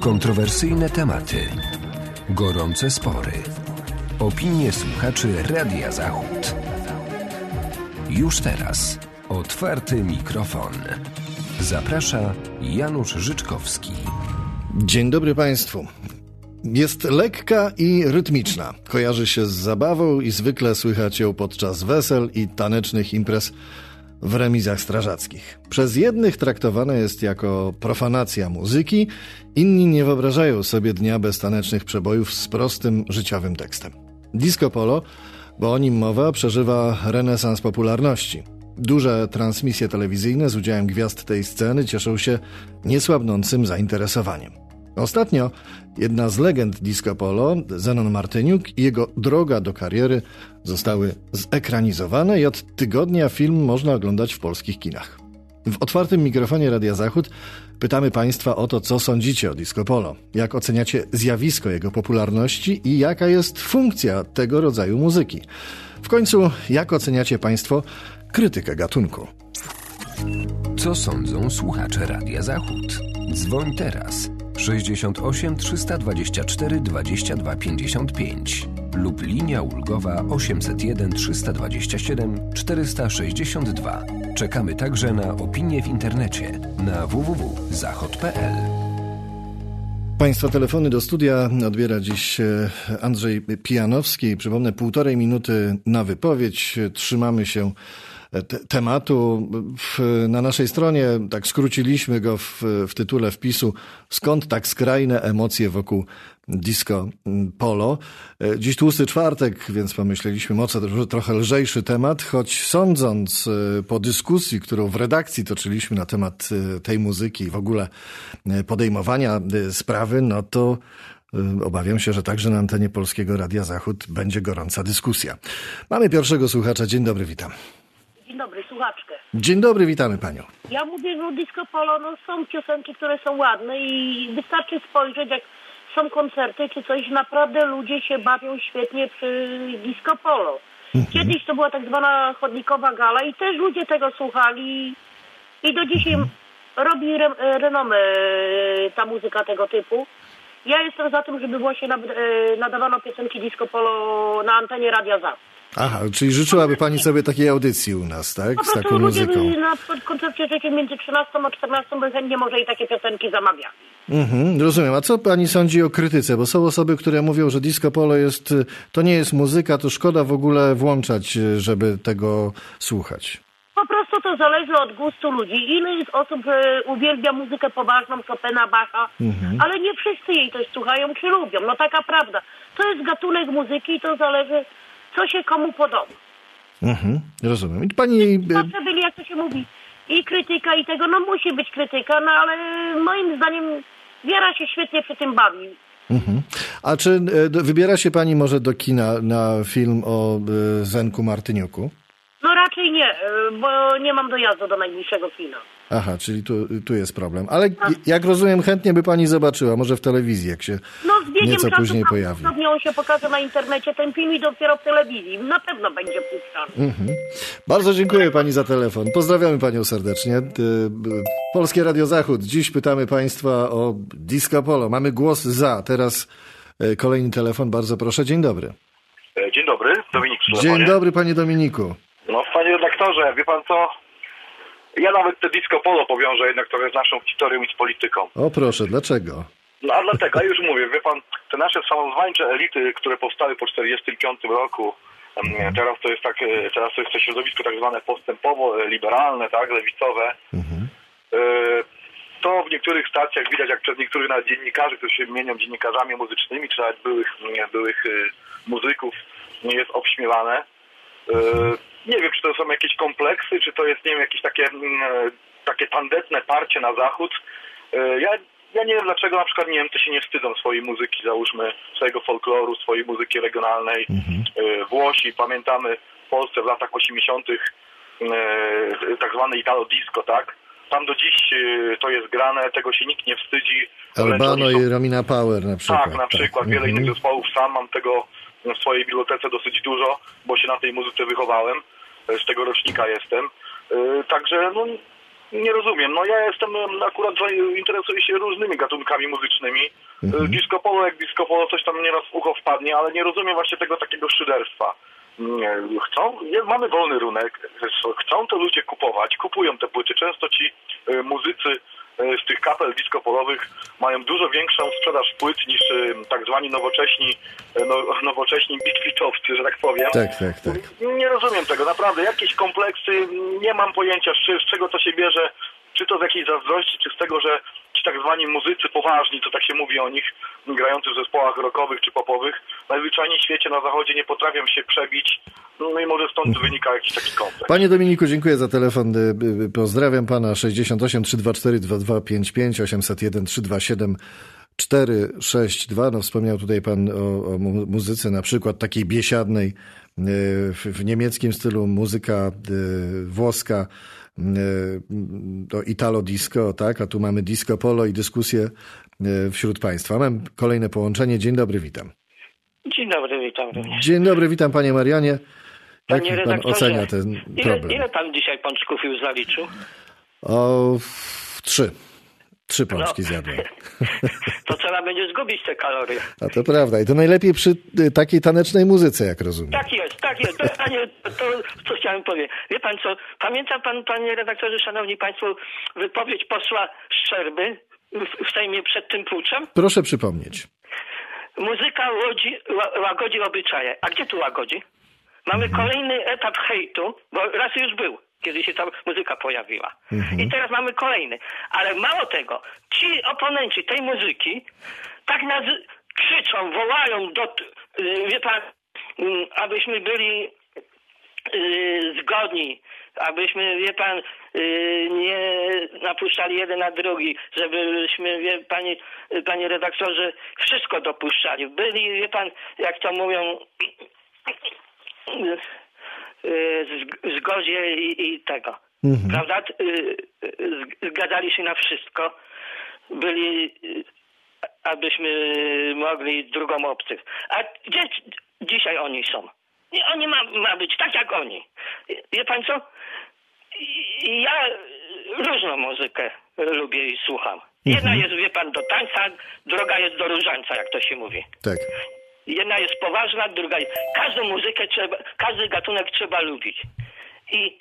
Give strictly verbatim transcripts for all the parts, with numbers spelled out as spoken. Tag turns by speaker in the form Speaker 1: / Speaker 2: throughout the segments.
Speaker 1: Kontrowersyjne tematy, gorące spory, opinie słuchaczy Radia Zachód. Już teraz otwarty mikrofon. Zaprasza Janusz Życzkowski.
Speaker 2: Dzień dobry Państwu. Jest lekka i rytmiczna. Kojarzy się z zabawą i zwykle słychać ją podczas wesel i tanecznych imprez w remizach strażackich. Przez jednych traktowane jest jako profanacja muzyki, inni nie wyobrażają sobie dnia bez tanecznych przebojów z prostym, życiowym tekstem. Disco polo, bo o nim mowa, przeżywa renesans popularności. Duże transmisje telewizyjne z udziałem gwiazd tej sceny cieszą się niesłabnącym zainteresowaniem. Ostatnio jedna z legend disco polo, Zenon Martyniuk i jego droga do kariery zostały zekranizowane i od tygodnia film można oglądać w polskich kinach. W otwartym mikrofonie Radia Zachód pytamy Państwa o to, co sądzicie o disco polo, jak oceniacie zjawisko jego popularności i jaka jest funkcja tego rodzaju muzyki. W końcu, jak oceniacie Państwo krytykę gatunku?
Speaker 1: Co sądzą słuchacze Radia Zachód? Dzwoń teraz sześćdziesiąt osiem trzysta dwadzieścia cztery dwadzieścia dwa pięćdziesiąt pięć lub linia ulgowa osiemset jeden trzysta dwadzieścia siedem czterysta sześćdziesiąt dwa. Czekamy także na opinie w internecie na w w w kropka zachod kropka p l.
Speaker 2: Państwa telefony do studia odbiera dziś Andrzej Pijanowski. Przypomnę, półtorej minuty na wypowiedź. Trzymamy się te, tematu. W, na naszej stronie tak skróciliśmy go w, w tytule wpisu "Skąd tak skrajne emocje wokół disco polo?". Dziś tłusty czwartek, więc pomyśleliśmy mocno trochę lżejszy temat, choć sądząc po dyskusji, którą w redakcji toczyliśmy na temat tej muzyki i w ogóle podejmowania sprawy, no to obawiam się, że także na antenie Polskiego Radia Zachód będzie gorąca dyskusja. Mamy pierwszego słuchacza. Dzień dobry, witam.
Speaker 3: Dzień dobry, słuchaczkę.
Speaker 2: Dzień dobry, witamy panią.
Speaker 3: Ja mówię, że disco polo, no są piosenki, które są ładne i wystarczy spojrzeć, jak są koncerty czy coś, naprawdę ludzie się bawią świetnie przy disco polo. Mhm. Kiedyś to była tak zwana chodnikowa gala i też ludzie tego słuchali i do dzisiaj mhm. robi re, renomę ta muzyka tego typu. Ja jestem za tym, żeby właśnie nadawano piosenki disco polo na antenie Radia Zachód.
Speaker 2: Aha, czyli życzyłaby pani sobie takiej audycji u nas, tak?
Speaker 3: Po
Speaker 2: z taką
Speaker 3: ludzie
Speaker 2: muzyką.
Speaker 3: Na koncercie życie między trzynastą a czternastą by chętnie może i takie piosenki zamawiali.
Speaker 2: Mhm, rozumiem. A co pani sądzi o krytyce? Bo są osoby, które mówią, że disco polo jest, to nie jest muzyka, to szkoda w ogóle włączać, żeby tego słuchać.
Speaker 3: Po prostu to zależy od gustu ludzi. Ile jest osób, że uwielbia muzykę poważną, Chopina, Bacha, mhm. ale nie wszyscy jej też słuchają czy lubią. No taka prawda. To jest gatunek muzyki i to zależy, co się komu podoba.
Speaker 2: Mhm, rozumiem. I pani...
Speaker 3: Zawsze byli, jak to się mówi, i krytyka i tego, no musi być krytyka, no ale moim zdaniem wiara się świetnie przy tym bawi.
Speaker 2: Mhm. A czy wybiera się pani może do kina na film o Zenku Martyniuku?
Speaker 3: No raczej nie, bo nie mam dojazdu do najbliższego kina.
Speaker 2: Aha, czyli tu, tu jest problem. Ale no. jak rozumiem, chętnie by pani zobaczyła, może w telewizji, jak się
Speaker 3: no, z biegiem
Speaker 2: nieco
Speaker 3: czasu,
Speaker 2: później pojawi.
Speaker 3: No on się pokaże na internecie, ten film i dopiero w telewizji. Na pewno będzie puszczany.
Speaker 2: Mhm. Bardzo dziękuję pani za telefon. Pozdrawiamy panią serdecznie. Polskie Radio Zachód. Dziś pytamy państwa o disco polo. Mamy głos za. Teraz kolejny telefon. Bardzo proszę. Dzień dobry.
Speaker 4: Dzień dobry. Dominik przy
Speaker 2: Dzień
Speaker 4: telefonie.
Speaker 2: dobry, panie Dominiku.
Speaker 4: No, panie redaktorze, wie pan co? Ja nawet te disco polo powiążę jednak trochę z naszą historią i z polityką.
Speaker 2: O proszę, dlaczego?
Speaker 4: No a dlatego, a już mówię, wie pan, te nasze samozwańcze elity, które powstały po czterdziestym piątym roku, mhm. teraz to jest tak, teraz to jest to środowisko tak zwane postępowo, liberalne, tak, lewicowe. Mhm. To w niektórych stacjach widać, jak przez niektórych nawet dziennikarzy, którzy się mienią dziennikarzami muzycznymi, czy nawet byłych, byłych muzyków, nie jest obśmiewane. Nie wiem, czy to są jakieś kompleksy, czy to jest, nie wiem, jakieś takie, takie tandetne parcie na zachód. Ja, ja nie wiem, dlaczego na przykład Niemcy się nie wstydzą swojej muzyki, załóżmy, swojego folkloru, swojej muzyki regionalnej. Mhm. Włosi, pamiętamy w Polsce w latach osiemdziesiątych tak zwane Italo Disco, tak? Tam do dziś to jest grane, tego się nikt nie wstydzi.
Speaker 2: Albano są... i Romina Power na przykład.
Speaker 4: Tak, na przykład. Tak. Wiele mhm. innych zespołów, sam mam tego w swojej bibliotece dosyć dużo, bo się na tej muzyce wychowałem. Z tego rocznika jestem. Także no, Nie rozumiem. No ja jestem akurat, interesuję się różnymi gatunkami muzycznymi. Mhm. Disco polo jak disco polo, coś tam nieraz w ucho wpadnie, ale nie rozumiem właśnie tego takiego szyderstwa. Chcą, mamy wolny rynek, chcą to ludzie kupować, kupują te płyty. Często ci muzycy z tych kapel disco-polowych mają dużo większą sprzedaż płyt niż tak zwani nowocześni, no, nowocześni beatfitowcy, że tak powiem.
Speaker 2: Tak, tak, tak.
Speaker 4: Nie rozumiem tego, naprawdę. Jakieś kompleksy, nie mam pojęcia z czego to się bierze, czy to z jakiejś zazdrości, czy z tego, że ci tak zwani muzycy poważni, co tak się mówi o nich, grający w zespołach rockowych czy popowych, najzwyczajniej w świecie na zachodzie nie potrafią się przebić, no i może stąd wynika jakiś taki kompleks.
Speaker 2: Panie Dominiku, dziękuję za telefon. Pozdrawiam pana. sześćdziesiąt osiem trzysta dwadzieścia cztery dwadzieścia dwa pięćdziesiąt pięć, osiemset jeden trzysta dwadzieścia siedem cztery sześć dwa. No, wspomniał tutaj pan o, o muzyce na przykład takiej biesiadnej w, w niemieckim stylu, muzyka włoska, to Italo disco, tak? A tu mamy disco polo i dyskusję wśród państwa. Mam kolejne połączenie. Dzień dobry, witam.
Speaker 5: Dzień dobry, witam również.
Speaker 2: Dzień dobry, witam panie Marianie. Jak
Speaker 5: Panie
Speaker 2: pan ocenia ten problem?
Speaker 5: Ile, ile pan dzisiaj pączków już zaliczył?
Speaker 2: O, trzy. Trzy pączki no. zjadłem.
Speaker 5: To trzeba będzie zgubić te kalorie.
Speaker 2: A to prawda. I to najlepiej przy takiej tanecznej muzyce, jak rozumiem.
Speaker 5: Tak jest, tak jest. To, panie, to co chciałem powiedzieć. Wie pan co, pamięta pan, panie redaktorze, szanowni państwo, wypowiedź posła Szczerby w, w Sejmie przed tym puczem?
Speaker 2: Proszę przypomnieć.
Speaker 5: Muzyka łodzi, łagodzi obyczaje. A gdzie tu łagodzi? Mamy mhm. kolejny etap hejtu, bo raz już był, kiedy się ta muzyka pojawiła. Mhm. I teraz mamy kolejny. Ale mało tego, ci oponenci tej muzyki tak nas krzyczą, wołają do, wie pan, abyśmy byli zgodni, abyśmy, wie pan, nie napuszczali jeden na drugi, żebyśmy, wie pani, panie redaktorze, wszystko dopuszczali. Byli, wie pan, jak to mówią, w zgodzie i, i tego. Mhm. Prawda? Zgadzali się na wszystko. Byli, abyśmy mogli drugą obcych. A gdzie dzisiaj oni są? I oni ma, ma być tak jak oni. Wie pan co? I, ja różną muzykę lubię i słucham. Jedna mhm. jest, wie pan, do tańca, druga jest do różańca, jak to się mówi.
Speaker 2: Tak.
Speaker 5: Jedna jest poważna, druga jest... Każdą muzykę trzeba, każdy gatunek trzeba lubić. I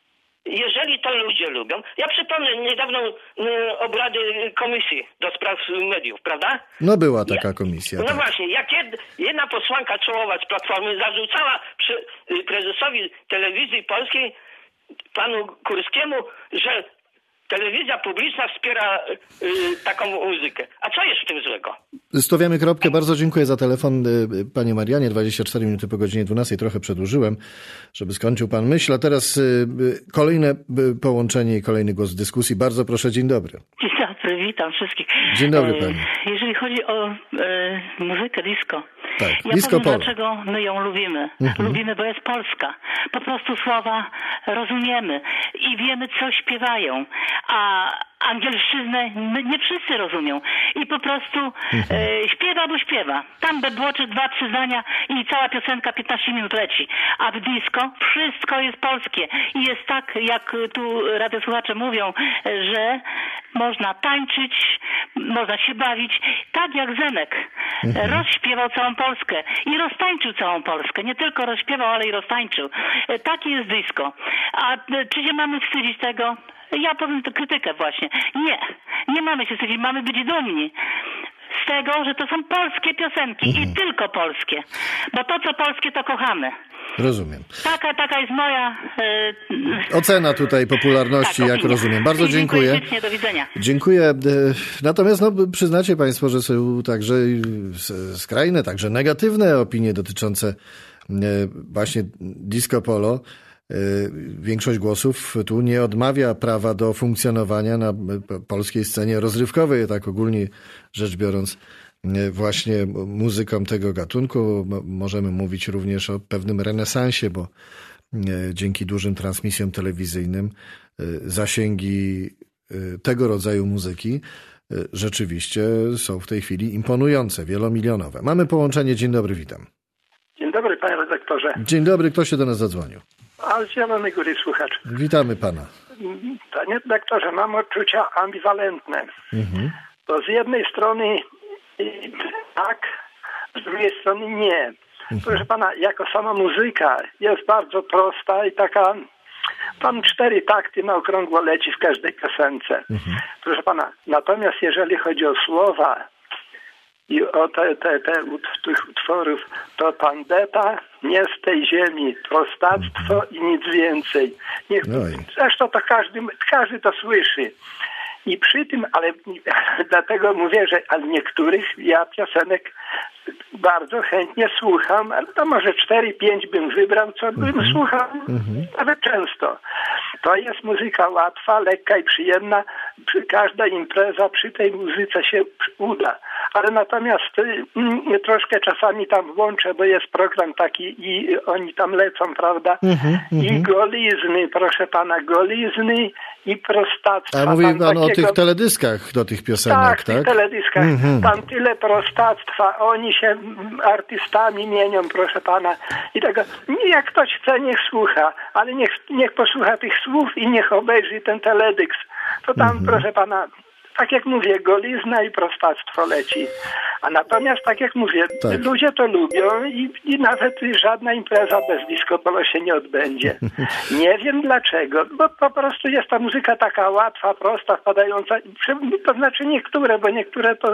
Speaker 5: jeżeli to ludzie lubią... Ja przypomnę niedawno y, obrady komisji do spraw mediów, prawda?
Speaker 2: No była taka ja, komisja.
Speaker 5: No
Speaker 2: tak.
Speaker 5: właśnie, jak jed, jedna posłanka czołowa z Platformy zarzucała przy, y, prezesowi telewizji polskiej, panu Kurskiemu, że telewizja publiczna wspiera y, taką muzykę. A co jest w tym złego?
Speaker 2: Stawiamy kropkę. Bardzo dziękuję za telefon, panie Marianie. dwadzieścia cztery minuty po godzinie dwunastej. Trochę przedłużyłem, żeby skończył pan myśl. A teraz y, kolejne połączenie i kolejny głos w dyskusji. Bardzo proszę, dzień dobry.
Speaker 6: Dzień dobry, witam wszystkich.
Speaker 2: Dzień dobry pani.
Speaker 6: Jeżeli chodzi o e, muzykę disco,
Speaker 2: tak,
Speaker 6: ja
Speaker 2: disco
Speaker 6: powiem,
Speaker 2: polo.
Speaker 6: dlaczego my ją lubimy. Mhm. Lubimy, bo jest polska. Po prostu słowa rozumiemy i wiemy, co śpiewają. A angielszczyznę nie wszyscy rozumią. I po prostu mhm. e, śpiewa, bo śpiewa. Tam bebłoczy dwa, trzy zdania i cała piosenka piętnaście minut leci. A w disco wszystko jest polskie. I jest tak, jak tu radiosłuchacze mówią, że można tańczyć, można się bawić. Tak jak Zenek mhm. rozśpiewał całą Polskę i roztańczył całą Polskę. Nie tylko rozśpiewał, ale i roztańczył. E, takie jest disco. A e, czy się mamy wstydzić tego? Ja powiem tę krytykę właśnie. Nie, nie mamy się wstydzić, mamy być dumni z tego, że to są polskie piosenki mhm. i tylko polskie. Bo to, co polskie, to kochamy.
Speaker 2: Rozumiem.
Speaker 6: Taka, taka jest moja... Yy...
Speaker 2: Ocena tutaj popularności, tak, jak rozumiem. Bardzo I dziękuję.
Speaker 6: Dziękuję. Do widzenia.
Speaker 2: Dziękuję. Natomiast no, przyznacie państwo, że są także skrajne, także negatywne opinie dotyczące właśnie disco polo. Większość głosów tu nie odmawia prawa do funkcjonowania na polskiej scenie rozrywkowej, tak ogólnie rzecz biorąc, właśnie muzykom tego gatunku. Możemy mówić również o pewnym renesansie, bo dzięki dużym transmisjom telewizyjnym zasięgi tego rodzaju muzyki rzeczywiście są w tej chwili imponujące, wielomilionowe. Mamy połączenie. Dzień dobry, witam.
Speaker 7: Dzień dobry, panie redaktorze.
Speaker 2: Dzień dobry, kto się do nas zadzwonił?
Speaker 7: A z Zielonej Góry słuchacz.
Speaker 2: Witamy pana.
Speaker 7: panie doktorze, mam odczucia ambiwalentne. Mhm. To z jednej strony tak, z drugiej strony nie. Mhm. Proszę pana, jako sama muzyka jest bardzo prosta i taka, tam cztery takty na okrągło leci w każdej piosence. Mhm. Proszę pana, natomiast jeżeli chodzi o słowa i o te, te, te tych utworów, to tandeta nie z tej ziemi, prostactwo mhm. i nic więcej. Niech, zresztą to każdy, każdy to słyszy. I przy tym, ale dlatego mówię, że ale niektórych ja piosenek bardzo chętnie słucham, ale to może cztery pięć bym wybrał, co bym mm-hmm. słuchał mm-hmm. nawet często. To jest muzyka łatwa, lekka i przyjemna. Każda impreza przy tej muzyce się uda. Ale natomiast y, y, troszkę czasami tam włączę, bo jest program taki i oni tam lecą, prawda? Mm-hmm, I mm-hmm. golizny, proszę pana, golizny i prostactwa.
Speaker 2: A mówi pan
Speaker 7: takiego...
Speaker 2: o tych teledyskach do tych piosenek, tak?
Speaker 7: Tak, w tych teledyskach. Mm-hmm. Tam tyle prostactwa, oni się artystami mienią, proszę pana. I tego, jak ktoś chce, niech słucha, ale niech, niech posłucha tych słów i niech obejrzy ten teledysk. To tam, mm-hmm. proszę pana, tak jak mówię, golizna i prostactwo leci. A natomiast, tak jak mówię, tak. ludzie to lubią i, i nawet żadna impreza bez disco polo się nie odbędzie. Nie wiem dlaczego, bo po prostu jest ta muzyka taka łatwa, prosta, wpadająca. To znaczy niektóre, bo niektóre to...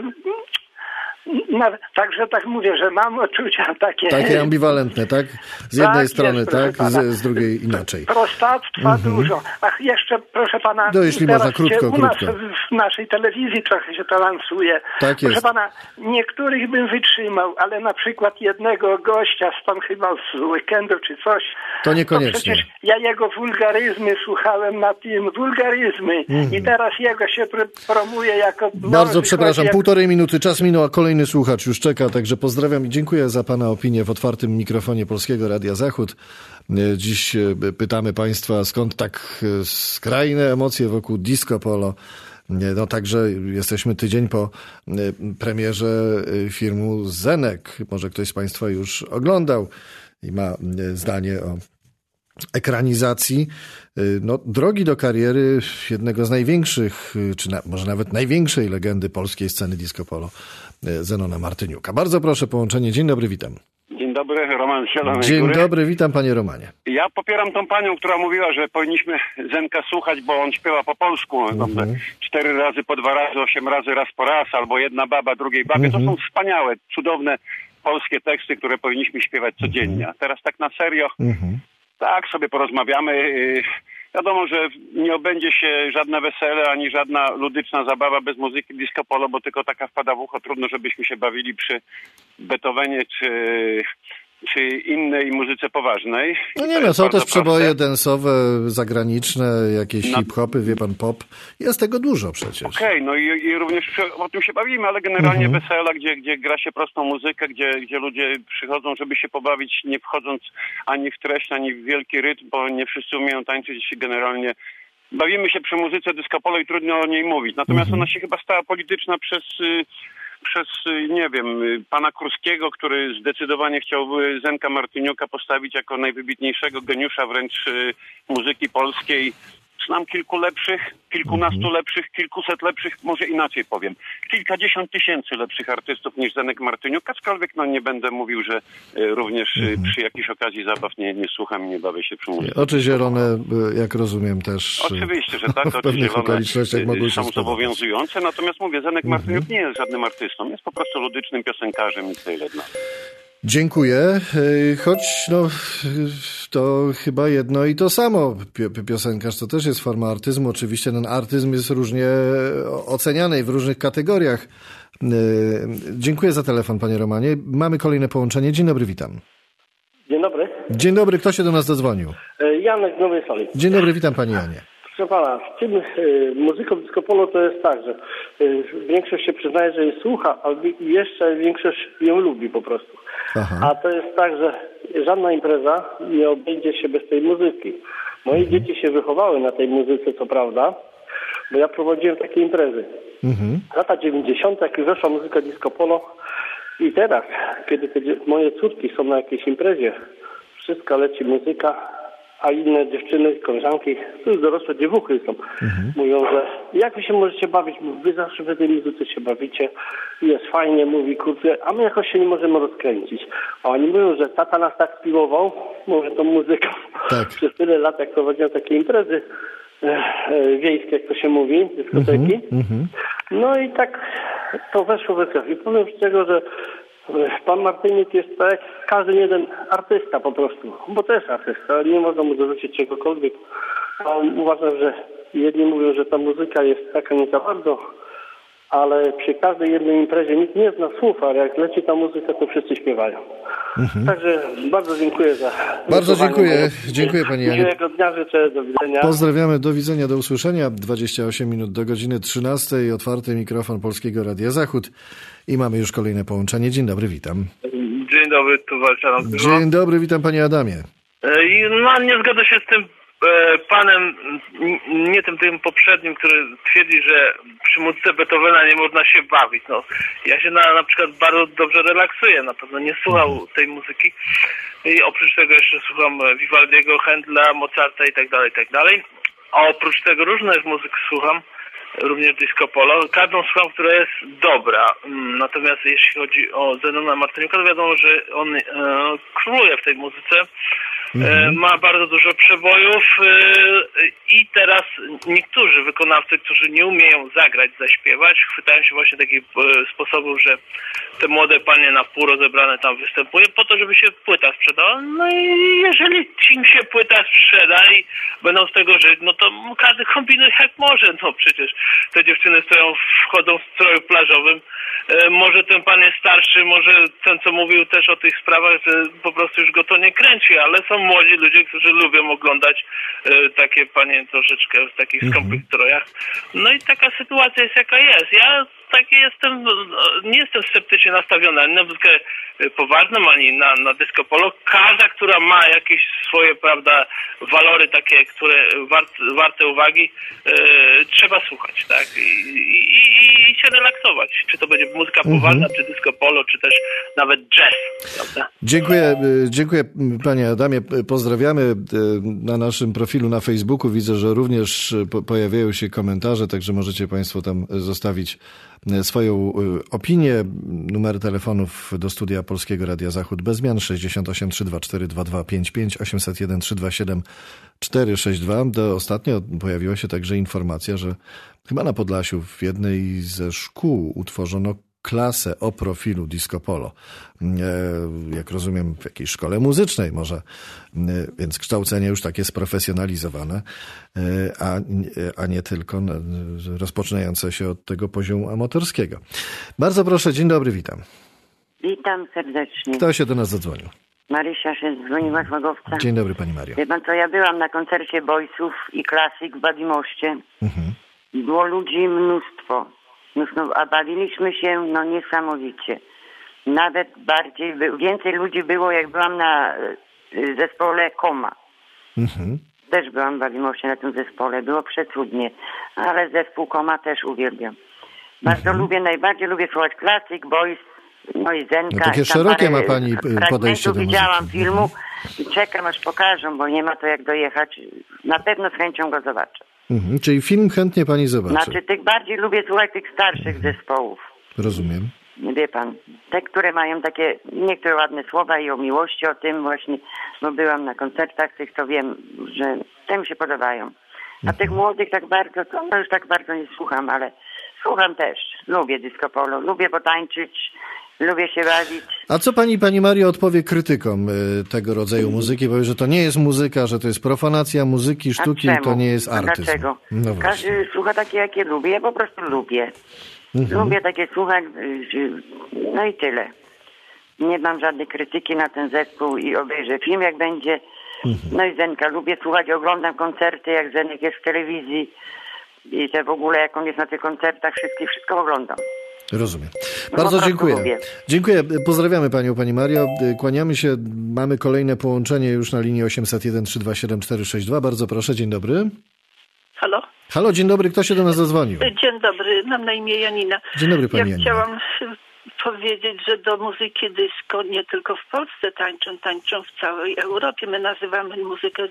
Speaker 7: No, także tak mówię, że mam odczucia takie... Takie
Speaker 2: ambiwalentne, tak? Z jednej tak, strony jest, tak, z, z drugiej inaczej.
Speaker 7: Prostactwa mhm. dużo. Ach, jeszcze, proszę pana,
Speaker 2: no, jeśli
Speaker 7: teraz
Speaker 2: można, krótko,
Speaker 7: u
Speaker 2: krótko.
Speaker 7: nas w naszej telewizji trochę się to lansuje.
Speaker 2: Tak
Speaker 7: proszę
Speaker 2: jest.
Speaker 7: pana, niektórych bym wytrzymał, ale na przykład jednego gościa stąd chyba z weekendu czy coś...
Speaker 2: To niekoniecznie.
Speaker 7: To przecież ja jego wulgaryzmy słuchałem na tym, wulgaryzmy mhm. i teraz jego się pr- promuje jako...
Speaker 2: Bardzo no, przepraszam, jak... półtorej minuty, czas minął, a kolejny słuchacz już czeka, także pozdrawiam i dziękuję za pana opinię w otwartym mikrofonie Polskiego Radia Zachód. Dziś pytamy państwa, skąd tak skrajne emocje wokół disco polo. No także jesteśmy tydzień po premierze filmu Zenek. Może ktoś z państwa już oglądał i ma zdanie o ekranizacji. No, drogi do kariery jednego z największych, czy na, może nawet największej legendy polskiej sceny disco polo, Zenona Martyniuka. Bardzo proszę, połączenie. Dzień dobry, witam.
Speaker 8: Dzień dobry, Roman Zielonej
Speaker 2: Dzień
Speaker 8: Góry.
Speaker 2: dobry, witam panie Romanie.
Speaker 8: Ja popieram tą panią, która mówiła, że powinniśmy Zenka słuchać, bo on śpiewa po polsku. Mm-hmm. Cztery razy po dwa razy, osiem razy raz po raz, albo jedna baba drugiej babie. Mm-hmm. To są wspaniałe, cudowne polskie teksty, które powinniśmy śpiewać codziennie. A teraz tak na serio, mm-hmm. tak sobie porozmawiamy. Wiadomo, że nie obędzie się żadne wesele, ani żadna ludyczna zabawa bez muzyki disco polo, bo tylko taka wpada w ucho. Trudno, żebyśmy się bawili przy Beethovenie czy, czy innej muzyce poważnej.
Speaker 2: No nie no, są też przeboje densowe, zagraniczne, jakieś Na... hip-hopy, wie pan, pop. Jest tego dużo przecież.
Speaker 8: Okej, okay, no i, i również o tym się bawimy, ale generalnie mhm. wesela, gdzie, gdzie gra się prostą muzykę, gdzie, gdzie ludzie przychodzą, żeby się pobawić, nie wchodząc ani w treść, ani w wielki rytm, bo nie wszyscy umieją tańczyć i generalnie bawimy się przy muzyce disco polo i trudno o niej mówić. Natomiast mhm. ona się chyba stała polityczna przez... przez, nie wiem, pana Kurskiego, który zdecydowanie chciał Zenka Martyniuka postawić jako najwybitniejszego geniusza wręcz muzyki polskiej. Znam kilku lepszych, kilkunastu mm-hmm. lepszych, kilkuset lepszych, może inaczej powiem. Kilkadziesiąt tysięcy lepszych artystów niż Zenek Martyniuk, aczkolwiek no nie będę mówił, że również mm-hmm. przy jakiejś okazji zabaw nie, nie słucham i nie bawię się przy muzyce.
Speaker 2: Oczy zielone, jak rozumiem, też.
Speaker 8: Oczywiście, że tak, oczy zielone są zobowiązujące, natomiast mówię, Zenek mm-hmm. Martyniuk nie jest żadnym artystą, jest po prostu ludycznym piosenkarzem i tyle.
Speaker 2: Dziękuję, choć no, to chyba jedno i to samo. Piosenkarz to też jest forma artyzmu. Oczywiście ten artyzm jest różnie oceniany w różnych kategoriach. Dziękuję za telefon, panie Romanie. Mamy kolejne połączenie. Dzień dobry, witam.
Speaker 9: Dzień dobry.
Speaker 2: Dzień dobry, kto się do nas zadzwonił?
Speaker 9: Janek z Nowej Soli.
Speaker 2: Dzień dobry, witam panie Janie.
Speaker 9: Proszę pana, w tym y, muzyką disco polo to jest tak, że y, większość się przyznaje, że jej słucha, ale jeszcze większość ją lubi po prostu. Aha. A to jest tak, że żadna impreza nie obejdzie się bez tej muzyki. Moje mhm. dzieci się wychowały na tej muzyce, co prawda, bo ja prowadziłem takie imprezy. Mhm. Lata dziewięćdziesiąte, jak już weszła muzyka disco polo i teraz, kiedy te moje córki są na jakiejś imprezie, wszystko leci muzyka a inne dziewczyny, koleżanki, to już dorosłe dziewuchy są, mhm. mówią, że jak wy się możecie bawić, wy zawsze w tej muzyce się bawicie, jest fajnie, mówi, kurczę, a my jakoś się nie możemy rozkręcić. A oni mówią, że tata nas tak piłował, może tą muzyką, tak. Przez tyle lat, jak prowadziłem takie imprezy e, e, wiejskie, jak to się mówi, dyskoteki. Mhm. No i tak to weszło we krew. I powiem z tego, że pan Martyniuk jest tak jak każdy jeden artysta po prostu, bo to jest artysta, ale nie można mu dorzucić czegokolwiek. A uważam, że jedni mówią, że ta muzyka jest taka nie za bardzo, ale przy każdej jednej imprezie nikt nie zna słów, ale jak leci ta muzyka, to wszyscy śpiewają. Mhm. Także bardzo dziękuję za...
Speaker 2: Bardzo dziękuję. Dziękuję pani Janie.
Speaker 9: Miłego dnia życzę, do widzenia.
Speaker 2: Pozdrawiamy, do widzenia, do usłyszenia. dwadzieścia osiem minut do godziny trzynastej. Otwarty mikrofon Polskiego Radia Zachód. I mamy już kolejne połączenie. Dzień dobry, witam.
Speaker 10: Dzień dobry, tu Walczana.
Speaker 2: Dzień dobry, witam panie Adamie.
Speaker 10: No, nie zgodzę się z tym panem, nie tym, tym poprzednim, który twierdzi, że przy muzyce Beethovena nie można się bawić. No, ja się na, na przykład bardzo dobrze relaksuję, na pewno nie słuchał tej muzyki i oprócz tego jeszcze słucham Vivaldiego, Händla, Mozarta i tak dalej, i tak dalej. A oprócz tego różnych muzyk słucham, również disco polo. Każdą słucham, która jest dobra. Natomiast jeśli chodzi o Zenona Martyniuka, to wiadomo, że on e, króluje w tej muzyce. Mhm. Ma bardzo dużo przebojów i teraz niektórzy wykonawcy, którzy nie umieją zagrać, zaśpiewać, chwytają się właśnie takich sposobów, że te młode panie na pół rozebrane tam występują po to, żeby się płyta sprzedała. No i jeżeli im się płyta sprzeda i będą z tego żyć, no to każdy kombinuje jak może. No przecież te dziewczyny stoją, wchodzą w stroju plażowym. Może ten pan jest starszy, może ten, co mówił też o tych sprawach, że po prostu już go to nie kręci, ale są młodzi ludzie, którzy lubią oglądać e, takie panie troszeczkę w takich mm-hmm. skąpych strojach. No i taka sytuacja jest jaka jest. Ja taki jestem, nie jestem sceptycznie nastawiony ani na muzykę poważną, ani na, na disco polo. Każda, która ma jakieś swoje, prawda, walory takie, które wart, warte uwagi, e, trzeba słuchać, tak? I, i, i się relaksować. Czy to będzie muzyka poważna, mm-hmm. czy disco polo, czy też nawet jazz, prawda?
Speaker 2: Dziękuję, dziękuję panie Adamie. Pozdrawiamy. Na naszym profilu na Facebooku widzę, że również pojawiają się komentarze, także możecie państwo tam zostawić swoją opinię. Numer telefonów do studia Polskiego Radia Zachód bez zmian sześćdziesiąt osiem trzysta dwadzieścia cztery dwadzieścia dwa pięćdziesiąt pięć, osiemset jeden trzysta dwadzieścia siedem czterysta sześćdziesiąt dwa. Do ostatnio pojawiła się także informacja, że chyba na Podlasiu w jednej ze szkół utworzono klasę o profilu disco polo. Jak rozumiem, w jakiejś szkole muzycznej może, więc kształcenie już takie sprofesjonalizowane, a, a nie tylko rozpoczynające się od tego poziomu amatorskiego. Bardzo proszę, dzień dobry, witam.
Speaker 11: Witam serdecznie.
Speaker 2: Kto się do nas zadzwonił?
Speaker 11: Marysia się dzwoniła z Łagowca.
Speaker 2: Dzień dobry, pani Mario.
Speaker 11: Wie pan co, ja byłam na koncercie Boysów i Klasyk w Badimoście. Mhm. Było ludzi mnóstwo. mnóstwo. A bawiliśmy się no niesamowicie. Nawet bardziej, więcej ludzi było, jak byłam na zespole Koma. Mhm. Też byłam w Badimoście na tym zespole. Było przecudnie. Ale zespół Koma też uwielbiam. Bardzo mhm. lubię, najbardziej lubię słuchać Klasyk, Boys, no i Zenka.
Speaker 2: No takie szerokie ma pani podejście do muzyki.
Speaker 11: Widziałam filmu i czekam, aż pokażą, bo nie ma to jak dojechać. Na pewno z chęcią go zobaczę.
Speaker 2: Mhm, czyli film chętnie pani zobaczy.
Speaker 11: Znaczy, tych bardziej lubię słuchać tych starszych mhm. zespołów.
Speaker 2: Rozumiem.
Speaker 11: Wie pan, te, które mają takie niektóre ładne słowa i o miłości, o tym właśnie, bo byłam na koncertach tych, to wiem, że te mi się podobają. A mhm. tych młodych tak bardzo, to no już tak bardzo nie słucham, ale słucham też. Lubię disco polo, lubię potańczyć, lubię się bawić.
Speaker 2: A co pani, pani Mario, odpowie krytykom y, tego rodzaju muzyki? Powie, że to nie jest muzyka, że to jest profanacja muzyki, sztuki, to nie jest artyzm.
Speaker 11: Dlaczego?
Speaker 2: No
Speaker 11: każdy słucha takie, jakie lubię. Ja po prostu lubię. Mhm. Lubię takie słuchać, no i tyle. Nie mam żadnej krytyki na ten zespół i obejrzę film, jak będzie. Mhm. No i Zenka. Lubię słuchać, oglądam koncerty, jak Zenek jest w telewizji i te w ogóle, jak on jest na tych koncertach, wszystkich, wszystko oglądam.
Speaker 2: Rozumiem. Bardzo dziękuję. Lubię. Dziękuję. Pozdrawiamy panią, pani Mario. Kłaniamy się. Mamy kolejne połączenie już na linii osiemset jeden trzysta dwadzieścia siedem czterysta sześćdziesiąt dwa. Bardzo proszę. Dzień dobry.
Speaker 12: Halo?
Speaker 2: Halo, dzień dobry. Kto się do nas zadzwonił?
Speaker 12: Dzień dobry. Mam na imię Janina.
Speaker 2: Dzień dobry, pani
Speaker 12: ja
Speaker 2: Janina.
Speaker 12: Chciałam powiedzieć, że do muzyki disco nie tylko w Polsce tańczą, tańczą w całej Europie. My nazywamy muzykę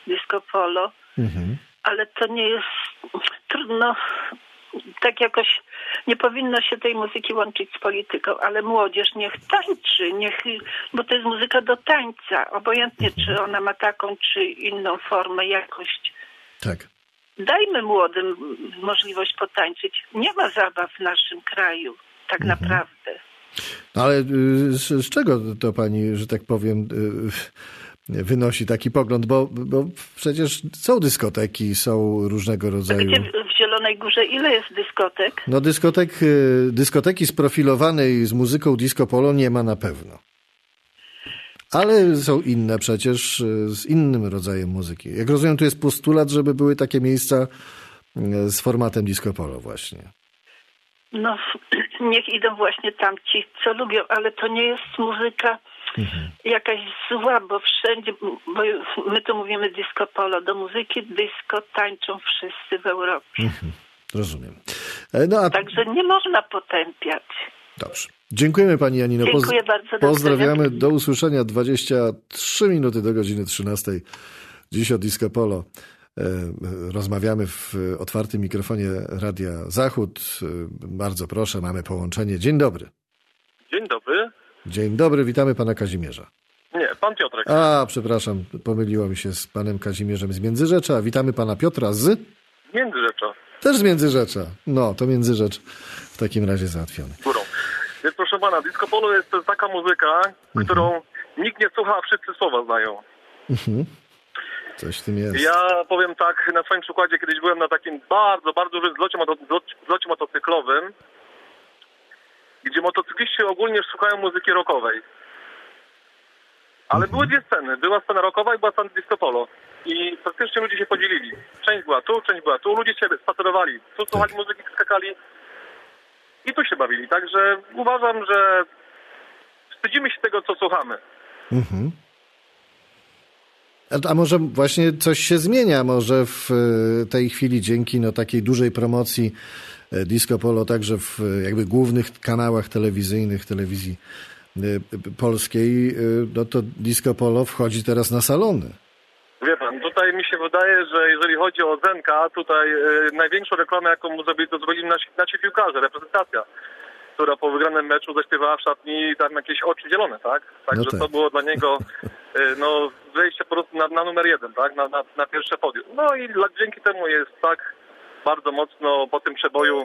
Speaker 12: disco polo,
Speaker 2: Mhm.
Speaker 12: ale to nie jest trudno, tak jakoś nie powinno się tej muzyki łączyć z polityką, ale młodzież niech tańczy, niech, bo to jest muzyka do tańca, obojętnie czy ona ma taką, czy inną formę, jakość.
Speaker 2: Tak.
Speaker 12: Dajmy młodym możliwość potańczyć. Nie ma zabaw w naszym kraju, tak
Speaker 2: Mhm.
Speaker 12: naprawdę.
Speaker 2: No ale y, z, z czego to pani, że tak powiem, y, wynosi taki pogląd? Bo, bo przecież są dyskoteki, są różnego rodzaju...
Speaker 12: Gdzie w Zielonej Górze ile jest dyskotek?
Speaker 2: No dyskotek, y, dyskoteki sprofilowanej z muzyką disco polo nie ma na pewno. Ale są inne przecież y, z innym rodzajem muzyki. Jak rozumiem, tu jest postulat, żeby były takie miejsca y, z formatem disco polo właśnie.
Speaker 12: No, niech idą właśnie tamci, co lubią, ale to nie jest muzyka
Speaker 2: Mhm.
Speaker 12: jakaś zła, bo wszędzie, bo my tu mówimy disco polo, do muzyki disco tańczą wszyscy w Europie.
Speaker 2: Mhm. Rozumiem. E, No a
Speaker 12: Także nie można potępiać.
Speaker 2: dobrze. Dziękujemy pani Janino.
Speaker 12: Dziękuję bardzo, do
Speaker 2: Pozdrawiamy.
Speaker 12: widzenia.
Speaker 2: Do usłyszenia. dwadzieścia trzy minuty do godziny trzynastej. Dziś o disco polo. E, Rozmawiamy w otwartym mikrofonie Radia Zachód. E, Bardzo proszę, mamy połączenie. Dzień dobry.
Speaker 13: Dzień dobry.
Speaker 2: Dzień dobry, witamy pana Kazimierza.
Speaker 13: Nie, pan Piotrek.
Speaker 2: A, przepraszam, pomyliło mi się z panem Kazimierzem z Międzyrzecza. Witamy pana Piotra z...
Speaker 13: Międzyrzecza.
Speaker 2: Też z Międzyrzecza. No, to Międzyrzecz w takim razie załatwiony.
Speaker 13: Górą. Więc proszę pana, disco polo jest to taka muzyka, którą
Speaker 2: Mhm.
Speaker 13: nikt nie słucha, a wszyscy słowa znają.
Speaker 2: Mhm. Coś w tym jest.
Speaker 13: Ja powiem tak, na swoim przykładzie, kiedyś byłem na takim bardzo, bardzo dużym zlocie, moto, zlocie motocyklowym, gdzie motocykliści ogólnie słuchają muzyki rockowej. Ale były dwie sceny. Była scena rockowa i była scena disco polo. I praktycznie ludzie się podzielili. Część była tu, część była tu. Ludzie się spacerowali. Tu słuchali muzyki, skakali i tu się bawili. Także uważam, że wstydzimy się tego, co słuchamy.
Speaker 2: Mhm. A, a może właśnie coś się zmienia? Może w e, tej chwili dzięki no, takiej dużej promocji e, disco polo także w e, jakby głównych kanałach telewizyjnych, telewizji e, polskiej, e, no to disco polo wchodzi teraz na salony.
Speaker 13: Wie pan, tutaj mi się wydaje, że jeżeli chodzi o Zenka, tutaj e, największą reklamę, jaką mu zrobili, to zrobili nasi, nasi piłkarze, reprezentacja, która po wygranym meczu zaśpiewała w szatni tam jakieś oczy zielone, tak? Także
Speaker 2: No tak.
Speaker 13: to było dla niego e, no, wejście po prostu na, na numer jeden, tak? Na, na, na pierwsze podium. No i dla, dzięki temu jest tak bardzo mocno po tym przeboju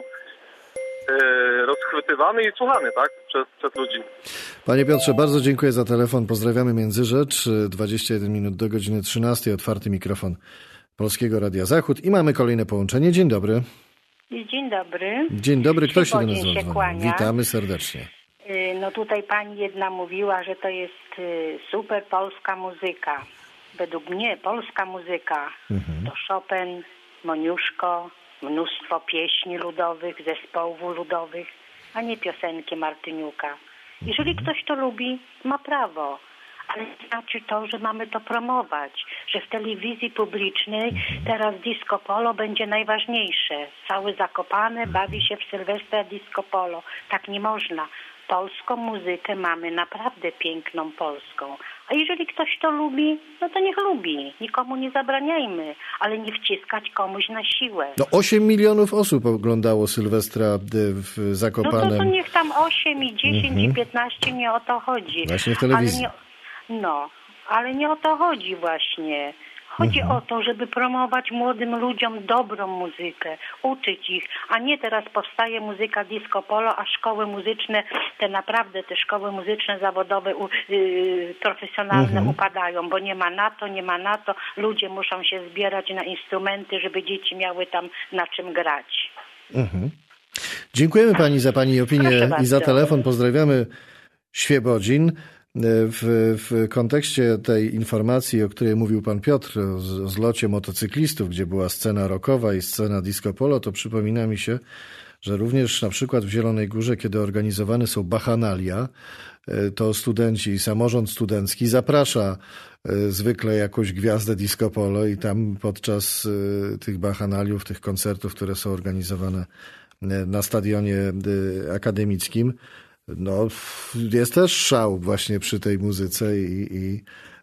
Speaker 13: e, rozchwytywany i słuchany, tak? Przez, przez ludzi.
Speaker 2: Panie Piotrze, bardzo dziękuję za telefon. Pozdrawiamy Międzyrzecz. dwadzieścia jeden minut do godziny trzynastej. Otwarty mikrofon Polskiego Radia Zachód. I mamy kolejne połączenie. Dzień dobry.
Speaker 14: Dzień dobry.
Speaker 2: Dzień dobry. Kto się do nas
Speaker 14: Świebodzin się
Speaker 2: zadzwonił?
Speaker 14: kłania.
Speaker 2: Witamy serdecznie.
Speaker 14: Y, No tutaj pani jedna mówiła, że to jest y, super polska muzyka. Według mnie polska muzyka to Chopin, Moniuszko, mnóstwo pieśni ludowych, zespołów ludowych, a nie piosenki Martyniuka. Jeżeli ktoś to lubi, ma prawo. Ale znaczy to, że mamy to promować, że w telewizji publicznej teraz disco polo będzie najważniejsze. Cały Zakopane bawi się w Sylwestra disco polo. Tak nie można. Polską muzykę mamy naprawdę piękną polską. A jeżeli ktoś to lubi, no to niech lubi. Nikomu nie zabraniajmy, ale nie wciskać komuś na siłę.
Speaker 2: No osiem milionów osób oglądało Sylwestra e, w
Speaker 14: No to,
Speaker 2: Zakopanem.
Speaker 14: to niech tam osiem i dziesięć
Speaker 2: Mhm.
Speaker 14: i piętnaście, nie o to chodzi.
Speaker 2: Właśnie w telewizji.
Speaker 14: Ale nie, no, ale nie o to chodzi właśnie. Chodzi
Speaker 2: Mhm.
Speaker 14: o to, żeby promować młodym ludziom dobrą muzykę, uczyć ich, a nie teraz powstaje muzyka disco polo, a szkoły muzyczne, te naprawdę te szkoły muzyczne zawodowe, u, yy, profesjonalne
Speaker 2: Mhm.
Speaker 14: upadają, bo nie ma na to, nie ma na to. Ludzie muszą się zbierać na instrumenty, żeby dzieci miały tam na czym grać.
Speaker 2: Mhm. Dziękujemy pani za pani opinię
Speaker 14: Proszę
Speaker 2: i za
Speaker 14: bardzo.
Speaker 2: telefon. Pozdrawiamy Świebodzin. W, w kontekście tej informacji, o której mówił pan Piotr, o z- o zlocie motocyklistów, gdzie była scena rockowa i scena disco polo, to przypomina mi się, że również na przykład w Zielonej Górze, kiedy organizowane są bachanalia, e, to studenci i samorząd studencki zaprasza e, zwykle jakąś gwiazdę disco polo i tam podczas e, tych bachanaliów, tych koncertów, które są organizowane e, na stadionie e, akademickim, no, jest też szał właśnie przy tej muzyce i, i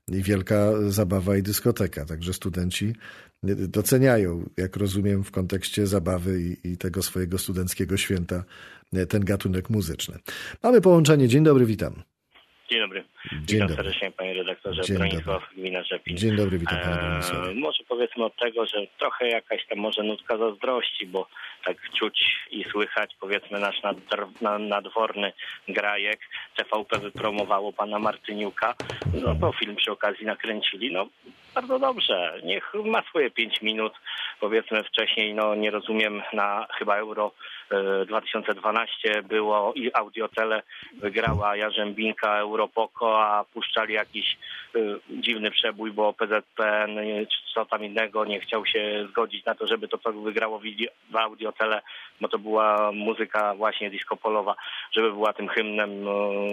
Speaker 2: i wielka zabawa i dyskoteka. Także studenci doceniają, jak rozumiem, w kontekście zabawy i, i tego swojego studenckiego święta ten gatunek muzyczny. Mamy połączenie. Dzień dobry, witam.
Speaker 15: Dzień dobry.
Speaker 2: Dzień
Speaker 15: witam
Speaker 2: dobry.
Speaker 15: serdecznie, panie redaktorze.
Speaker 2: Dzień
Speaker 15: Bronisław, gmina Rzepin.
Speaker 2: Dzień dobry, witam panie Bronisławie.
Speaker 15: E, może powiedzmy od tego, że trochę jakaś tam może nutka zazdrości, bo tak czuć i słychać, powiedzmy, nasz nadr- nadworny Grajek. T V P wypromowało pana Martyniuka. No to film przy okazji nakręcili. No bardzo dobrze. Niech ma swoje pięć minut. Powiedzmy wcześniej, no nie rozumiem, na chyba Euro dwa tysiące dwanaście było i Audiotele wygrała Jarzębinka, Europoko, a puszczali jakiś y, dziwny przebój, bo P Z P N czy co tam innego nie chciał się zgodzić na to, żeby to wygrało w Audiotele, bo to była muzyka właśnie disco polowa, żeby była tym hymnem,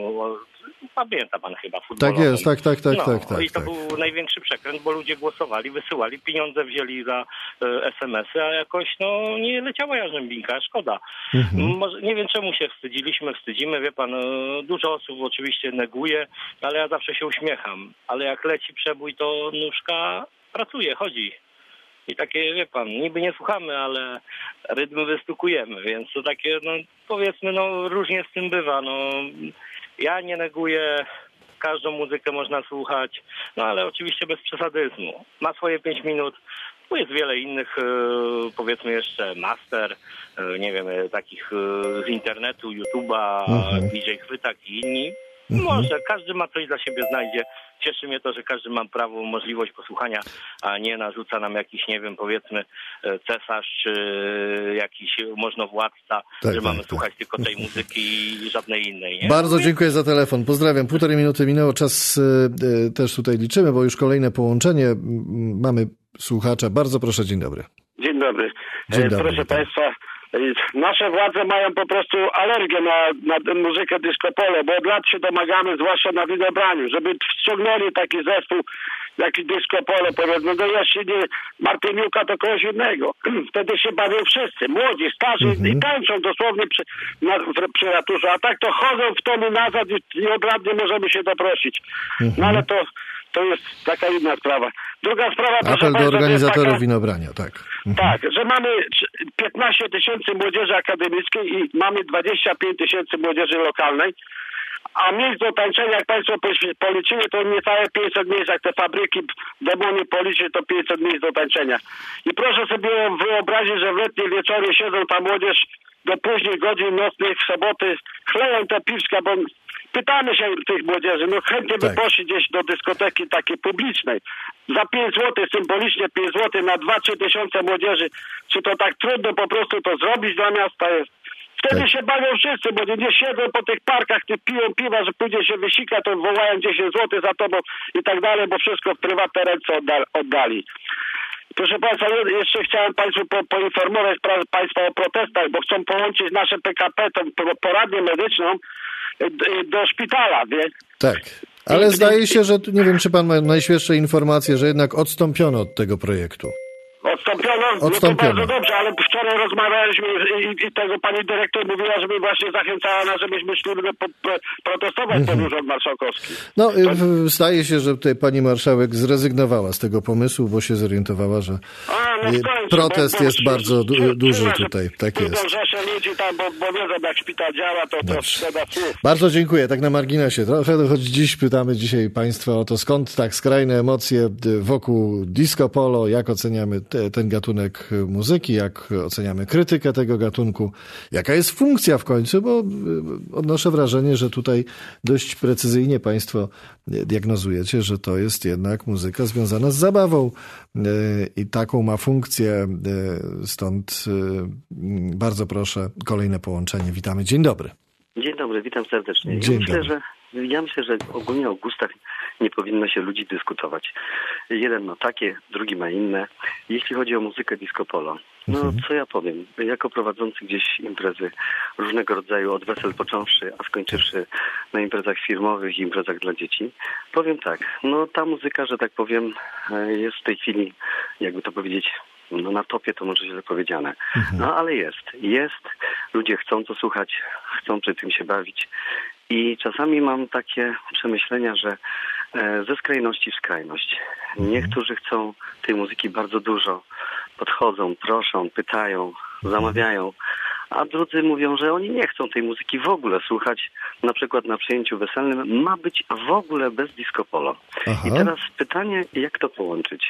Speaker 15: y, pamięta pan chyba, futbolowym.
Speaker 2: Tak jest, tak, tak, tak,
Speaker 15: no,
Speaker 2: tak, tak.
Speaker 15: I to
Speaker 2: tak.
Speaker 15: był największy przekręt, bo ludzie głosowali, wysyłali, pieniądze wzięli za y, es em esy, a jakoś no nie leciała Jarzębinka, szkoda. Mhm. Może, nie wiem czemu się wstydziliśmy, wstydzimy, wie pan, dużo osób oczywiście neguje, ale ja zawsze się uśmiecham. Ale jak leci przebój, to nóżka pracuje, chodzi. I takie, wie pan, niby nie słuchamy, ale rytmy wystukujemy, więc to takie, no powiedzmy, no różnie z tym bywa. No ja nie neguję, każdą muzykę można słuchać, no ale oczywiście bez przesadyzmu. Ma swoje pięć minut. Tu jest wiele innych, powiedzmy jeszcze master, nie wiem, takich z internetu, YouTube'a,
Speaker 2: Mhm.
Speaker 15: D J Chwytak i inni.
Speaker 2: Mhm.
Speaker 15: Może, każdy ma coś dla siebie znajdzie. Cieszy mnie to, że każdy ma prawo, możliwość posłuchania, a nie narzuca nam jakiś, nie wiem, powiedzmy cesarz czy jakiś możnowładca,
Speaker 2: Tak,
Speaker 15: że
Speaker 2: tak,
Speaker 15: mamy
Speaker 2: tak.
Speaker 15: słuchać tylko tej muzyki i żadnej innej. Nie?
Speaker 2: Bardzo dziękuję za telefon. Pozdrawiam. Półtorej minuty minęło. Czas y, y, też tutaj liczymy, bo już kolejne połączenie. M, Mamy słuchacza. Bardzo proszę, dzień dobry.
Speaker 16: Dzień dobry.
Speaker 2: Dzień
Speaker 16: E,
Speaker 2: dobry,
Speaker 16: Proszę
Speaker 2: witam.
Speaker 16: Państwa, e, nasze władze mają po prostu alergię na, na muzykę disco polo, bo od lat się domagamy, zwłaszcza na Winobraniu, żeby ściągnęli taki zespół, jaki disco polo, powiedzmy, no jeśli nie Martyniuka, to kogoś innego. Wtedy się bawią wszyscy, młodzi, starzy
Speaker 2: Mhm.
Speaker 16: i tańczą dosłownie przy, na, w, przy ratuszu, a tak to chodzą w tom i nazad i, i od lat nie możemy się doprosić.
Speaker 2: Mhm.
Speaker 16: No ale to, to jest taka inna sprawa. Druga sprawa, proszę
Speaker 2: Apel do
Speaker 16: Państwa, to jest
Speaker 2: organizatorów
Speaker 16: taka,
Speaker 2: winobrania, tak. Mhm.
Speaker 16: tak, że mamy piętnaście tysięcy młodzieży akademickiej i mamy dwadzieścia pięć tysięcy młodzieży lokalnej, a miejsc do tańczenia, jak Państwo policzyli, to niecałe pięćset miejsc, jak te fabryki demony policzy, to pięćset miejsc do tańczenia. I proszę sobie wyobrazić, że w letnie wieczory siedzą ta młodzież do późnych godzin nocnych, w soboty, chleją te piwska, bo pytamy się tych młodzieży, no chętnie by
Speaker 2: Tak.
Speaker 16: poszli gdzieś do dyskoteki takiej publicznej. Za pięć złotych, symbolicznie pięć złotych na dwa trzy tysiące młodzieży. Czy to tak trudno po prostu to zrobić dla miasta jest? Wtedy
Speaker 2: Tak.
Speaker 16: się bawią wszyscy, bo nie siedzą po tych parkach, ty piją piwa, że pójdzie się wysika, to wołają dziesięć złotych za tobą i tak dalej, bo wszystko w prywatne ręce odda- oddali. Proszę Państwa, je- jeszcze chciałem Państwu po, poinformować pra- Państwa o protestach, bo chcą połączyć nasze P K P, tą pro- poradnię medyczną, y, y, do szpitala, wie?
Speaker 2: Tak. Ale zdaje się, że tu nie wiem, czy pan ma najświeższe informacje, że jednak odstąpiono od tego projektu.
Speaker 16: Odstąpiono?
Speaker 2: Odstąpiono.
Speaker 16: No to bardzo dobrze, ale wczoraj rozmawialiśmy i, i tego pani dyrektor mówiła, żeby właśnie zachęcała nas, żebyśmy szli po, po, protestować
Speaker 2: Mhm.
Speaker 16: ten urząd marszałkowski.
Speaker 2: No, y, w- zdaje się, że tutaj pani marszałek zrezygnowała z tego pomysłu, bo się zorientowała, że
Speaker 16: A, no
Speaker 2: y,
Speaker 16: w końcu,
Speaker 2: protest
Speaker 16: bo- bo-
Speaker 2: jest bardzo du-
Speaker 16: czuła,
Speaker 2: duży
Speaker 16: że
Speaker 2: tutaj. Tak
Speaker 16: pójdą
Speaker 2: jest.
Speaker 16: rzesze ludzi tam, bo, bo wiedzą, jak szpital działa, to, to
Speaker 2: Dobrze.
Speaker 16: szkoda słów.
Speaker 2: Bardzo dziękuję. Tak na marginesie. Trochę, choć dziś pytamy dzisiaj państwa o to, skąd tak skrajne emocje y, wokół disco polo, jak oceniamy te, ten gatunek muzyki, jak oceniamy krytykę tego gatunku, jaka jest funkcja w końcu, bo y, odnoszę wrażenie, że tutaj dość precyzyjnie państwo y, diagnozujecie, że to jest jednak muzyka związana z zabawą y, i taką ma funkcję. y, Stąd y, y, bardzo proszę, kolejne połączenie. Witamy. Dzień dobry.
Speaker 17: Dzień dobry, witam serdecznie.
Speaker 2: Dzień
Speaker 17: ja, myślę,
Speaker 2: dobry.
Speaker 17: że, ja myślę, że ogólnie o gustach nie powinno się ludzi dyskutować. Jeden ma takie, drugi ma inne. Jeśli chodzi o muzykę disco polo, no
Speaker 2: Mhm.
Speaker 17: co ja powiem, jako prowadzący gdzieś imprezy różnego rodzaju, od wesel począwszy, a skończywszy na imprezach firmowych i imprezach dla dzieci, powiem tak, no ta muzyka, że tak powiem, jest w tej chwili, jakby to powiedzieć, no na topie to może źle powiedziane. No ale jest. Jest. Ludzie chcą to słuchać, chcą przy tym się bawić. I czasami mam takie przemyślenia, że ze skrajności w skrajność. Niektórzy chcą tej muzyki bardzo dużo, podchodzą, proszą, pytają, zamawiają, a drudzy mówią, że oni nie chcą tej muzyki w ogóle słuchać. Na przykład na przyjęciu weselnym ma być w ogóle bez disco polo. Aha. I teraz pytanie, jak to połączyć?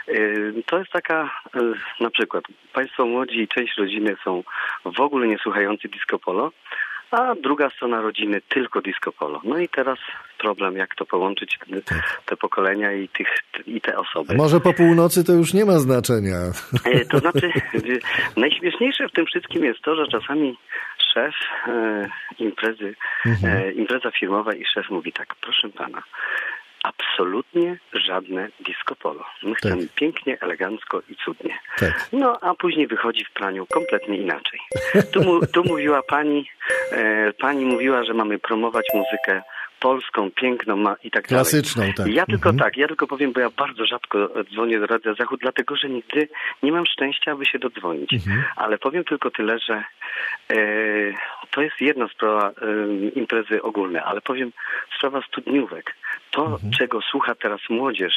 Speaker 17: To jest taka, na przykład, państwo młodzi i część rodziny są w ogóle nie słuchający disco polo, a druga strona rodziny tylko disco polo. No i teraz problem, jak to połączyć, te, te pokolenia i, tych, i te osoby.
Speaker 2: Może po północy to już nie ma znaczenia.
Speaker 17: To znaczy, najśmieszniejsze w tym wszystkim jest to, że czasami szef e, imprezy, mhm. e, impreza firmowa i szef mówi tak, proszę pana, absolutnie żadne disco polo. My chcemy tak. pięknie, elegancko i cudnie. Tak. No, a później wychodzi w praniu kompletnie inaczej. Tu, mu, tu mówiła pani, e, pani mówiła, że mamy promować muzykę polską, piękną ma i tak dalej.
Speaker 2: Klasyczną, tak.
Speaker 17: Ja tylko
Speaker 2: mhm.
Speaker 17: tak, ja tylko powiem, bo ja bardzo rzadko dzwonię do Radia Zachód, dlatego, że nigdy nie mam szczęścia, aby się dodzwonić. Mhm. Ale powiem tylko tyle, że e, to jest jedna sprawa e, imprezy ogólne, ale powiem sprawa studniówek. To, mhm. czego słucha teraz młodzież,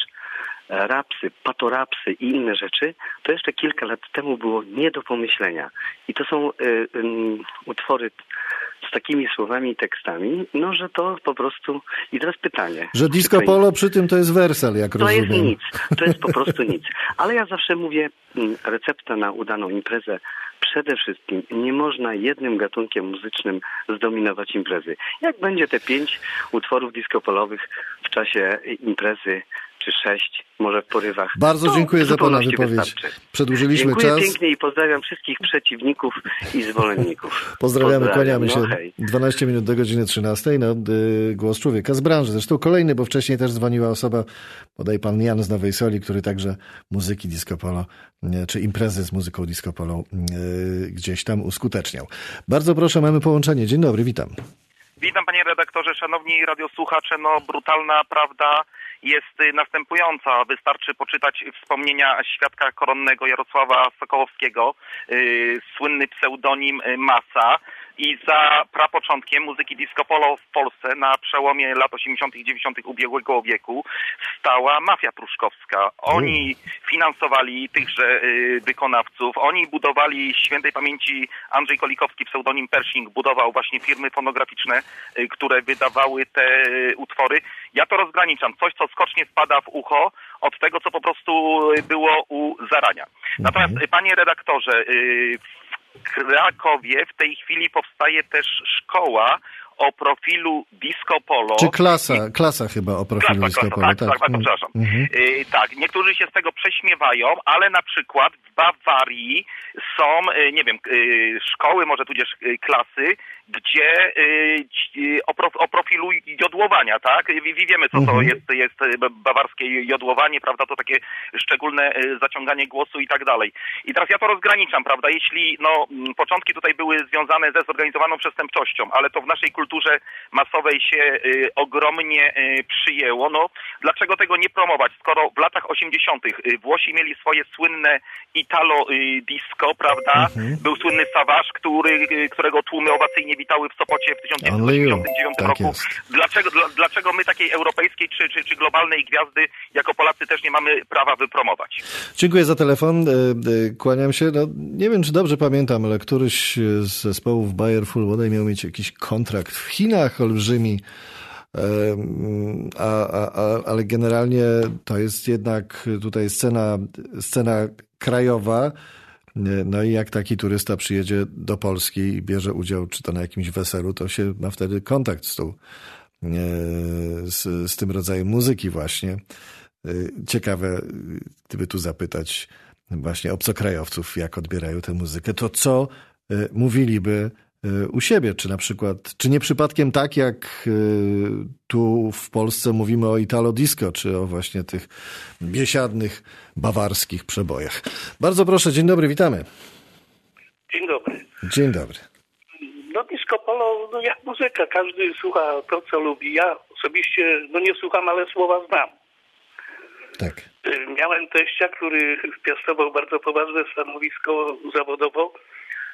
Speaker 17: rapsy, patorapsy i inne rzeczy, to jeszcze kilka lat temu było nie do pomyślenia. I to są y, y, utwory z takimi słowami i tekstami, no że to po prostu... I teraz pytanie.
Speaker 2: Że disco polo przy tym to jest wersal, jak
Speaker 17: to
Speaker 2: rozumiem.
Speaker 17: To jest nic. To jest po prostu nic. Ale ja zawsze mówię, recepta na udaną imprezę, przede wszystkim nie można jednym gatunkiem muzycznym zdominować imprezy. Jak będzie te pięć utworów disco polowych w czasie imprezy, czy sześć, może w porywach.
Speaker 2: Bardzo dziękuję za pana wypowiedź.
Speaker 17: Wystarczy.
Speaker 2: Przedłużyliśmy
Speaker 17: dziękuję
Speaker 2: czas.
Speaker 17: Dziękuję pięknie i pozdrawiam wszystkich przeciwników i zwolenników.
Speaker 2: Pozdrawiamy,
Speaker 17: Pozdrawiam.
Speaker 2: kłaniamy się.
Speaker 17: No, hej.
Speaker 2: dwanaście minut do godziny trzynastej. No, y, głos człowieka z branży. Zresztą kolejny, bo wcześniej też dzwoniła osoba, bodaj pan Jan z Nowej Soli, który także muzyki disco polo, y, czy imprezy z muzyką disco polo y, gdzieś tam uskuteczniał. Bardzo proszę, mamy połączenie. Dzień dobry, witam.
Speaker 18: Witam panie redaktorze, szanowni radiosłuchacze. No, brutalna prawda jest następująca. Wystarczy poczytać wspomnienia świadka koronnego Jarosława Sokołowskiego, yy, słynny pseudonim Masa. I za prapoczątkiem muzyki disco polo w Polsce na przełomie lat osiemdziesiątych i dziewięćdziesiątych ubiegłego wieku stała mafia pruszkowska. Oni finansowali tychże y, wykonawców, oni budowali świętej pamięci Andrzej Kolikowski, pseudonim Pershing, budował właśnie firmy fonograficzne, y, które wydawały te y, utwory. Ja to rozgraniczam. Coś, co skocznie wpada w ucho od tego, co po prostu było u zarania. Natomiast, y, panie redaktorze, y, w Krakowie w tej chwili powstaje też szkoła o profilu disco polo.
Speaker 2: Czy klasa, klasa chyba o profilu
Speaker 18: klasa,
Speaker 2: disco
Speaker 18: klasa,
Speaker 2: polo.
Speaker 18: Tak, tak,
Speaker 2: tak,
Speaker 18: tak,
Speaker 2: no.
Speaker 18: przepraszam.
Speaker 2: Mhm.
Speaker 18: Yy, tak, niektórzy się z tego prześmiewają, ale na przykład w Bawarii są, yy, nie wiem, yy, szkoły, może tudzież yy, klasy, gdzie yy, o, pro, o profilu jodłowania, tak? I wiemy, co mhm. to jest, jest bawarskie jodłowanie, prawda? To takie szczególne yy, zaciąganie głosu i tak dalej. I teraz ja to rozgraniczam, prawda? Jeśli, no, początki tutaj były związane ze zorganizowaną przestępczością, ale to w naszej kulturze masowej się y, ogromnie y, przyjęło. No, dlaczego tego nie promować, skoro w latach osiemdziesiątych Y, Włosi mieli swoje słynne Italo y, disco, prawda? Mhm. Był słynny Savage, który, y, którego tłumy owacyjnie witały w Sopocie w tysiąc dziewięćset osiemdziesiątym dziewiątym
Speaker 2: tak
Speaker 18: roku. Dlaczego, dla, dlaczego my takiej europejskiej czy, czy, czy globalnej gwiazdy jako Polacy też nie mamy prawa wypromować?
Speaker 2: Dziękuję za telefon. Kłaniam się. No, nie wiem, czy dobrze pamiętam, ale któryś z zespołów Bayer Full bodaj miał mieć jakiś kontrakt w Chinach olbrzymi, a, a, a, ale generalnie to jest jednak tutaj scena, scena krajowa. No i jak taki turysta przyjedzie do Polski i bierze udział czy to na jakimś weselu, to się ma wtedy kontakt z tą, z, z tym rodzajem muzyki właśnie. Ciekawe, gdyby tu zapytać właśnie obcokrajowców, jak odbierają tę muzykę, to co mówiliby u siebie, czy na przykład, czy nie przypadkiem tak, jak tu w Polsce mówimy o Italo Disco, czy o właśnie tych biesiadnych, bawarskich przebojach. Bardzo proszę, dzień dobry, witamy.
Speaker 19: Dzień dobry.
Speaker 2: Dzień dobry.
Speaker 19: No disco polo, no jak muzyka, każdy słucha to, co lubi. Ja osobiście, no nie słucham, ale słowa znam.
Speaker 2: Tak.
Speaker 19: Miałem teścia, który piastował bardzo poważne stanowisko zawodowo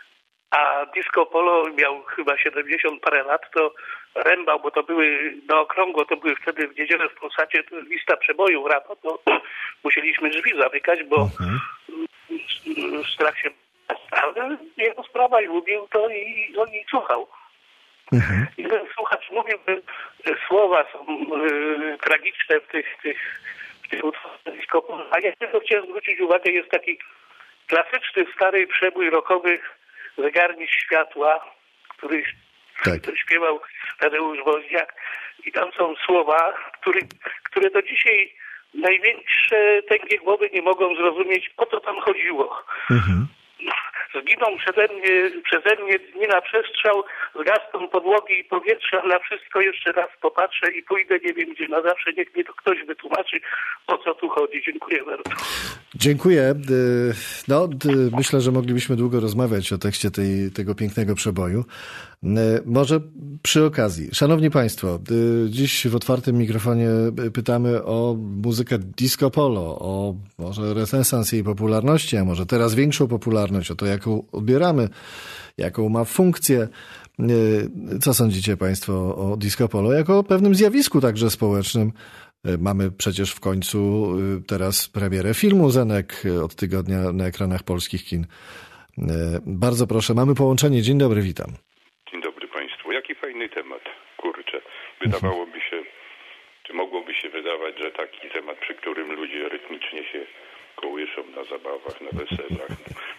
Speaker 19: a disco polo miał chyba siedemdziesiąt parę lat, to rębał, bo to były na okrągło, to były wtedy w niedzielę w Polsacie lista przebojów rano, to musieliśmy drzwi zamykać, bo strach się... Ale jego sprawa i lubił to i on nie słuchał. Mhm. I ten słuchacz mówił, że słowa są y, tragiczne w tych, tych, w tych utworach disco polo. A ja tylko chciałem zwrócić uwagę, jest taki klasyczny, stary przebój rockowy Zegarnik światła, który tak. śpiewał Tadeusz Woźniak i tam są słowa, które, które do dzisiaj największe tęgie głowy nie mogą zrozumieć, o co tam chodziło. Mhm. Zginą przeze mnie, przeze mnie dni na przestrzał, zgasną podłogi i powietrza, na wszystko jeszcze raz popatrzę i pójdę, nie wiem gdzie na zawsze, niech mi to ktoś wytłumaczy, o co tu chodzi. Dziękuję bardzo.
Speaker 2: Dziękuję. No, myślę, że moglibyśmy długo rozmawiać o tekście tej, tego pięknego przeboju. Może przy okazji. Szanowni Państwo, dziś w otwartym mikrofonie pytamy o muzykę disco polo, o może renesans jej popularności, a może teraz większą popularność, o to, jaką odbieramy, jaką ma funkcję. Co sądzicie Państwo o disco polo jako o pewnym zjawisku także społecznym? Mamy przecież w końcu teraz premierę filmu Zenek od tygodnia na ekranach polskich kin. Bardzo proszę, mamy połączenie. Dzień dobry, witam.
Speaker 20: Dzień dobry Państwu. Jaki fajny temat, kurczę. Wydawałoby się, czy mogłoby się wydawać, że taki temat, przy którym ludzie rytmicznie się kołyszą na zabawach, na weselach,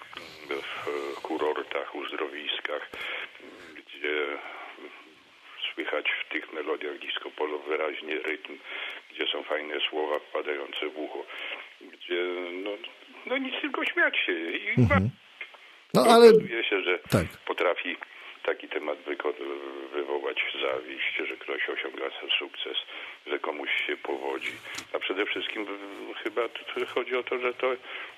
Speaker 20: w kurortach, uzdrowiskach, gdzie słychać w tych melodiach disco polo wyraźnie rytm, gdzie są fajne słowa wpadające w ucho, gdzie no, no nic tylko śmiać się i mhm. no, ale okazuje się, że tak. potrafi taki temat wywołać zawiść, że ktoś osiąga sukces, że komuś się powodzi. A przede wszystkim chyba chodzi o to, że to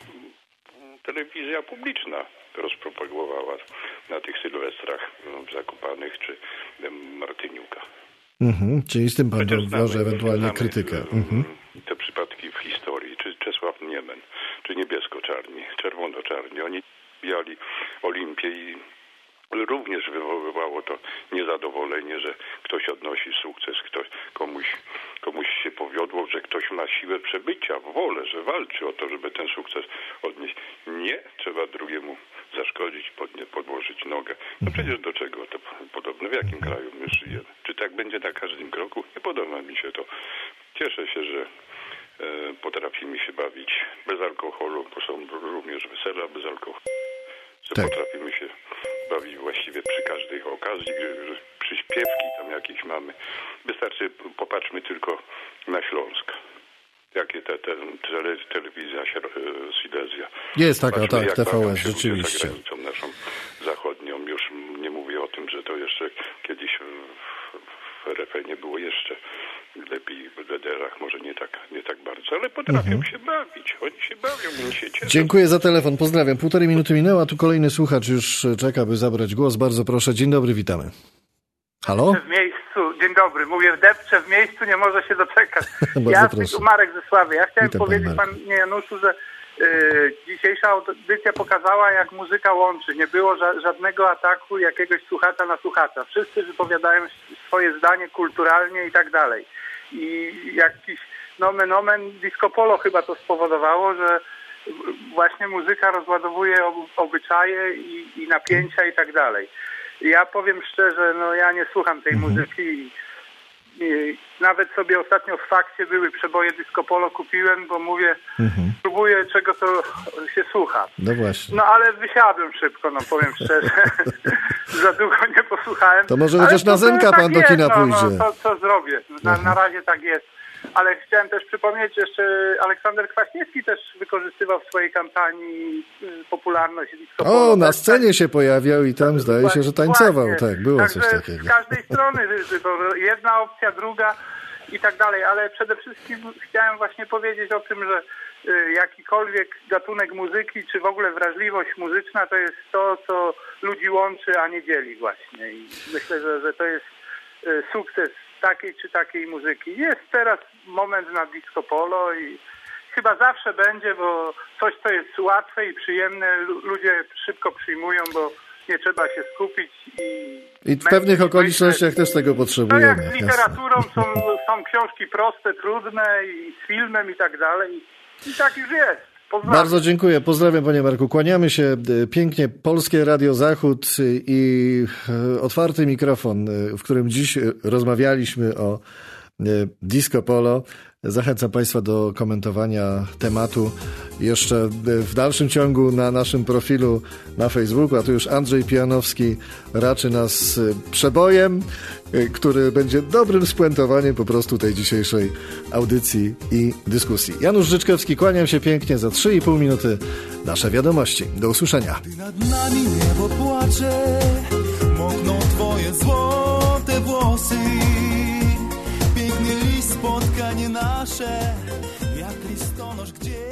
Speaker 20: telewizja publiczna rozpropagowała na tych sylwestrach w Zakopanych czy Martyniuka.
Speaker 2: Mhm, czyli z tym pan wiąże ewentualnie znamy, krytykę. Mhm.
Speaker 20: Te przypadki w historii, czy Czesław Niemen, czy niebiesko-czarni, czerwono-czarni, oni bijali Olimpię i również wywoływało to niezadowolenie, że ktoś odnosi sukces, ktoś, komuś, komuś się powiodło, że ktoś ma siłę przebycia, wolę, że walczy o to, żeby ten sukces odnieść. Nie, trzeba drugiemu zaszkodzić, podnie, podłożyć nogę. No przecież do czego to podobne? W jakim kraju my żyjemy? Czy tak będzie na każdym kroku? Nie podoba mi się to. Cieszę się, że e, potrafimy się bawić bez alkoholu, bo są również wesela bez alkoholu. Że tak. Potrafimy się bawić właściwie przy każdej okazji, przy śpiewki tam jakieś mamy. Wystarczy, popatrzmy tylko na Śląsk. Jakie te, te, te telewizja Silesia.
Speaker 2: Jest taka, tak, T V S, rzeczywiście.
Speaker 20: Za granicą naszą zachodnią. Już nie mówię o tym, że to jeszcze kiedyś w, w R F nie było jeszcze lepiej w D D R-ach, może nie tak, nie tak bardzo, ale potrafią mhm. się bawić. Oni się bawią, oni się cieszą.
Speaker 2: Dziękuję za telefon, pozdrawiam. Półtorej minuty minęło, a tu kolejny słuchacz już czeka, by zabrać głos. Bardzo proszę, dzień dobry, witamy. Halo?
Speaker 21: W miejscu, dzień dobry, mówię, depcze w miejscu, nie może się doczekać. Ja, Marek ze Sławy, ja chciałem Witam powiedzieć panie Januszu, że y, dzisiejsza audycja pokazała, jak muzyka łączy. Nie było ża- żadnego ataku jakiegoś słuchacza na słuchacza. Wszyscy wypowiadają swoje zdanie kulturalnie i tak dalej. I jakiś nomen omen disco polo chyba to spowodowało, że właśnie muzyka rozładowuje ob- obyczaje i, i napięcia i tak dalej. Ja powiem szczerze, no ja nie słucham tej mhm. muzyki i, i nawet sobie ostatnio w Fakcie były przeboje disco polo kupiłem, bo mówię, mhm. próbuję czego to się słucha.
Speaker 2: No właśnie.
Speaker 21: No ale wysiadłem szybko, no powiem szczerze. Za długo nie posłuchałem.
Speaker 2: To może chociaż na Zenka pan tak do kina
Speaker 21: jest,
Speaker 2: pójdzie.
Speaker 21: No, no co, co zrobię? Na, na razie tak jest. Ale chciałem też przypomnieć, jeszcze Aleksander Kwaśniewski też wykorzystywał w swojej kampanii popularność disco polo.
Speaker 2: O, na scenie się pojawiał i tam zdaje się, że tańcował. Właśnie. Tak, było
Speaker 21: Także
Speaker 2: coś takiego.
Speaker 21: Z każdej strony jedna opcja, druga i tak dalej, ale przede wszystkim chciałem właśnie powiedzieć o tym, że jakikolwiek gatunek muzyki, czy w ogóle wrażliwość muzyczna to jest to, co ludzi łączy, a nie dzieli właśnie. I myślę, że, że to jest sukces takiej czy takiej muzyki. Jest teraz moment na disco polo i chyba zawsze będzie, bo coś, co jest łatwe i przyjemne, ludzie szybko przyjmują, bo muzycznie trzeba się skupić i...
Speaker 2: I w pewnych okolicznościach też tego potrzebujemy.
Speaker 21: No jak z literaturą są, są książki proste, trudne i z filmem i tak dalej. I tak już jest. Pozdrawiam.
Speaker 2: Bardzo dziękuję. Pozdrawiam, panie Marku. Kłaniamy się pięknie. Polskie Radio Zachód i otwarty mikrofon, w którym dziś rozmawialiśmy o disco polo. Zachęcam państwa do komentowania tematu jeszcze w dalszym ciągu na naszym profilu na Facebooku, a tu już Andrzej Pijanowski raczy nas przebojem, który będzie dobrym spuentowaniem po prostu tej dzisiejszej audycji i dyskusji. Janusz Życzkowski, kłaniam się pięknie, za trzy i pół minuty nasze wiadomości. Do usłyszenia.
Speaker 1: Nad nami niebo płacze, mokną twoje złote włosy. Piękny list, spotkanie nasze, jak listonosz gdzieś.